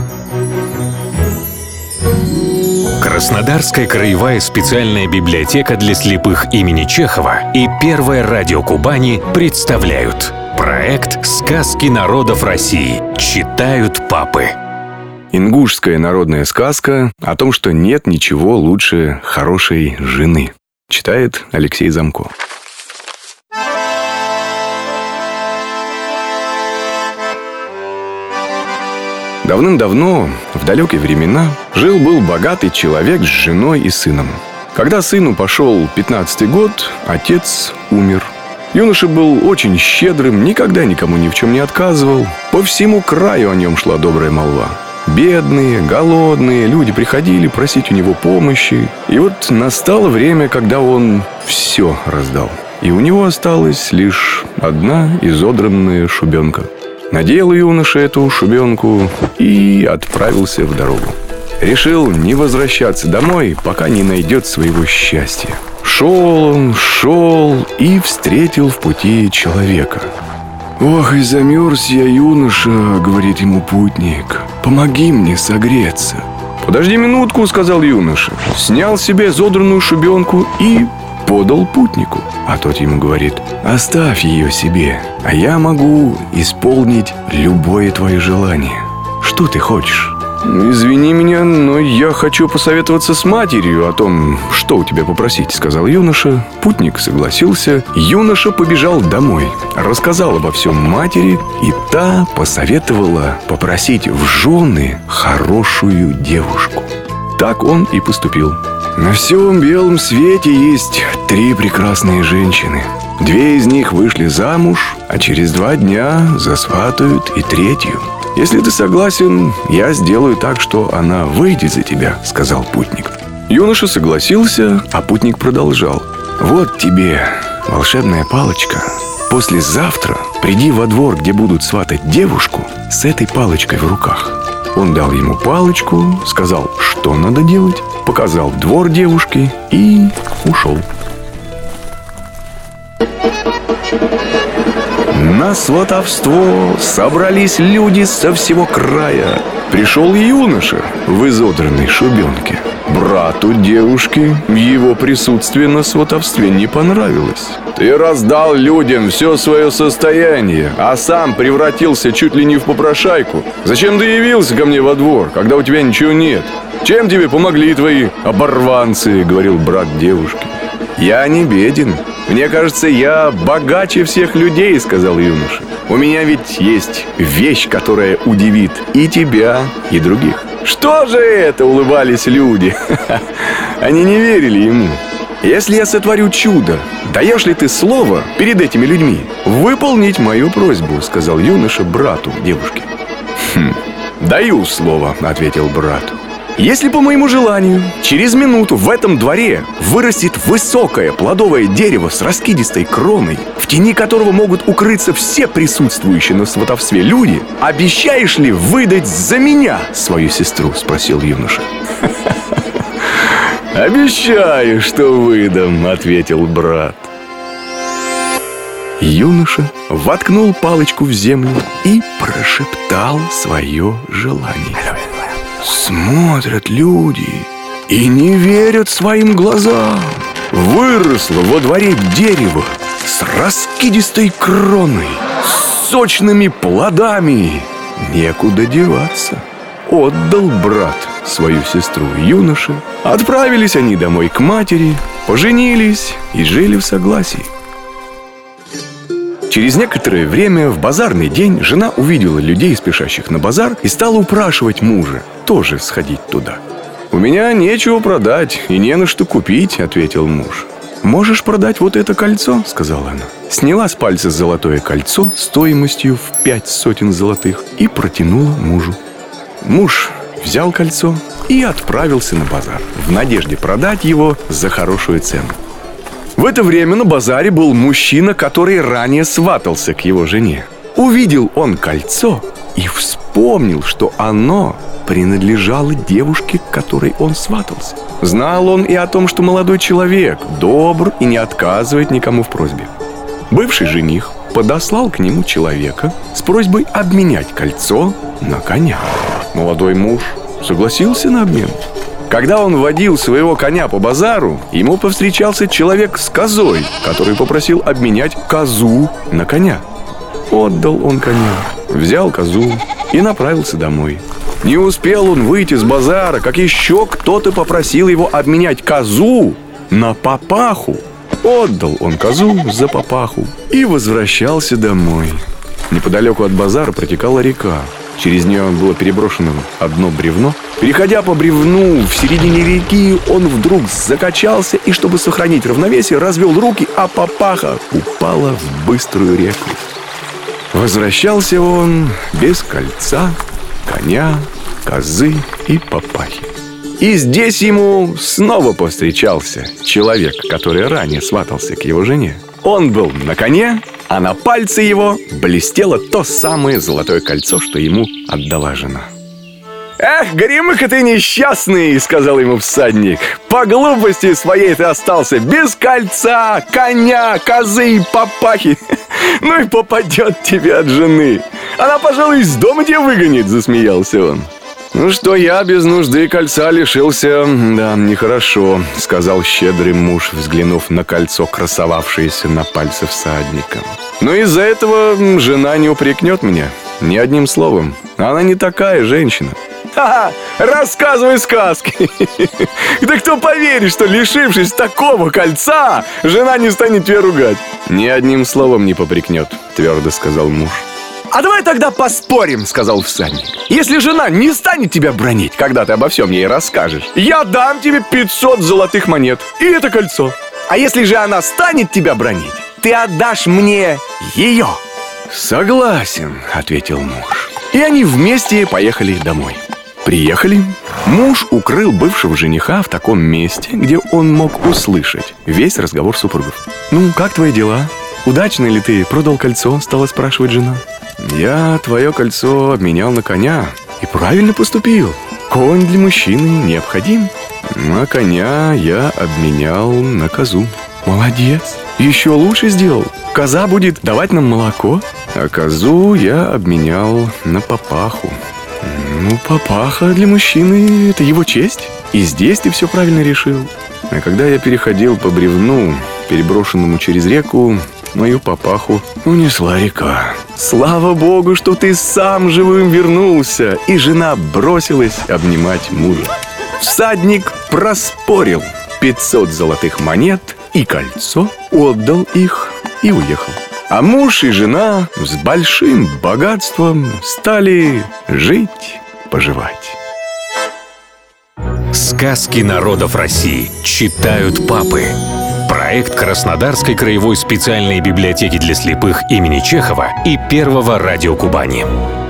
Краснодарская краевая специальная библиотека для слепых имени Чехова и Первое радио Кубани представляют проект «Сказки народов России». Читают папы. Ингушская народная сказка о том, что нет ничего лучше хорошей жены. Читает Алексей Замко. Давным-давно, в далекие времена, жил-был богатый человек с женой и сыном. Когда сыну пошел 15-й год, отец умер. Юноша был очень щедрым, никогда никому ни в чем не отказывал. По всему краю о нем шла добрая молва. Бедные, голодные люди приходили просить у него помощи. И вот настало время, когда он все раздал. И у него осталась лишь одна изодранная шубенка. Надел юноша эту шубенку и отправился в дорогу. Решил не возвращаться домой, пока не найдет своего счастья. Шел и встретил в пути человека. «Ох, и замерз я, юноша», — говорит ему путник. «Помоги мне согреться». «Подожди минутку», — сказал юноша. Снял себе изодранную шубенку и подал путнику. А тот ему говорит: «Оставь ее себе, а я могу исполнить любое твое желание. Что ты хочешь?» «Извини меня, но я хочу посоветоваться с матерью о том, что у тебя попросить», — сказал юноша. Путник согласился. Юноша побежал домой, рассказал обо всем матери, и та посоветовала попросить в жены хорошую девушку. Так он и поступил. На всем белом свете есть 3 прекрасные женщины. 2 из них вышли замуж, а через 2 дня засватают и 3-ю. «Если ты согласен, я сделаю так, что она выйдет за тебя», — сказал путник. Юноша согласился, а путник продолжал. «Вот тебе волшебная палочка. Послезавтра приди во двор, где будут сватать девушку, с этой палочкой в руках». Он дал ему палочку, сказал, что надо делать, показал двор девушки и ушел. На сватовство собрались люди со всего края. Пришел юноша в изодранной шубенке. Брату девушки его присутствие на сватовстве не понравилось. «Ты раздал людям все свое состояние, а сам превратился чуть ли не в попрошайку. Зачем ты явился ко мне во двор, когда у тебя ничего нет? Чем тебе помогли твои оборванцы?» — говорил брат девушки. «Я не беден. Мне кажется, я богаче всех людей», — сказал юноша. «У меня ведь есть вещь, которая удивит и тебя, и других». «Что же это?» — улыбались люди. Они не верили ему. «Если я сотворю чудо, даешь ли ты слово перед этими людьми выполнить мою просьбу?» — сказал юноша брату девушки. «Даю слово», — ответил брат. «Если по моему желанию через минуту в этом дворе вырастет высокое плодовое дерево с раскидистой кроной, в тени которого могут укрыться все присутствующие на сватовстве люди, обещаешь ли выдать за меня свою сестру?» — спросил юноша. «Обещаю, что выдам», — ответил брат. Юноша воткнул палочку в землю и прошептал свое желание. Смотрят люди и не верят своим глазам. Выросло во дворе дерево с раскидистой кроной, с сочными плодами. Некуда деваться. Отдал брат свою сестру юноше. Отправились они домой к матери, поженились и жили в согласии. Через некоторое время в базарный день жена увидела людей, спешащих на базар, и стала упрашивать мужа тоже сходить туда. «У меня нечего продать и не на что купить», — ответил муж. «Можешь продать вот это кольцо?» — сказала она. Сняла с пальца золотое кольцо стоимостью в 5 сотен золотых и протянула мужу. Муж взял кольцо и отправился на базар в надежде продать его за хорошую цену. В это время на базаре был мужчина, который ранее сватался к его жене. Увидел он кольцо и вспомнил, что оно принадлежало девушке, к которой он сватался. Знал он и о том, что молодой человек добр и не отказывает никому в просьбе. Бывший жених подослал к нему человека с просьбой обменять кольцо на коня. Молодой муж согласился на обмен. Когда он водил своего коня по базару, ему повстречался человек с козой, который попросил обменять козу на коня. Отдал он коня, взял козу и направился домой. Не успел он выйти с базара, как еще кто-то попросил его обменять козу на папаху. Отдал он козу за папаху и возвращался домой. Неподалеку от базара протекала река. Через нее было переброшено одно бревно. Переходя по бревну в середине реки, он вдруг закачался и, чтобы сохранить равновесие, развел руки, а папаха упала в быструю реку. Возвращался он без кольца, коня, козы и папахи. И здесь ему снова повстречался человек, который ранее сватался к его жене. Он был на коне, а на пальце его блестело то самое золотое кольцо, что ему отдала жена. «Эх, горемыка ты несчастный!» — сказал ему всадник. «По глупости своей ты остался без кольца, коня, козы и папахи. Ну и попадет тебе от жены. Она, пожалуй, из дома тебя выгонит», — засмеялся он. «Ну что, я без нужды кольца лишился, да, нехорошо», — сказал щедрый муж, взглянув на кольцо, красовавшееся на пальце всадника. «Но из-за этого жена не упрекнет меня ни одним словом. Она не такая женщина». «Ха-ха! Рассказывай сказки! Да кто поверит, что, лишившись такого кольца, жена не станет тебя ругать?» «Ни одним словом не попрекнет», — твердо сказал муж. «А давай тогда поспорим», — сказал всадник. «Если жена не станет тебя бранить, когда ты обо всем ей расскажешь, я дам тебе 500 золотых монет и это кольцо. А если же она станет тебя бранить, ты отдашь мне ее». «Согласен», — ответил муж. И они вместе поехали домой. Приехали. Муж укрыл бывшего жениха в таком месте, где он мог услышать весь разговор супругов. «Ну, как твои дела? Удачно ли ты продал кольцо?» — стала спрашивать жена. «Я твое кольцо обменял на коня и правильно поступил. Конь для мужчины необходим. А коня я обменял на козу». «Молодец, еще лучше сделал. Коза будет давать нам молоко, а козу я обменял на папаху». «Ну, папаха для мужчины — это его честь. И здесь ты все правильно решил. А когда я переходил по бревну, переброшенному через реку, мою папаху унесла река. Слава Богу, что ты сам живым вернулся». И жена бросилась обнимать мужа. Всадник проспорил 500 золотых монет и кольцо, отдал их и уехал. А муж и жена с большим богатством стали жить-поживать. Сказки народов России читают папы. Проект Краснодарской краевой специальной библиотеки для слепых имени Чехова и Первого радио Кубани.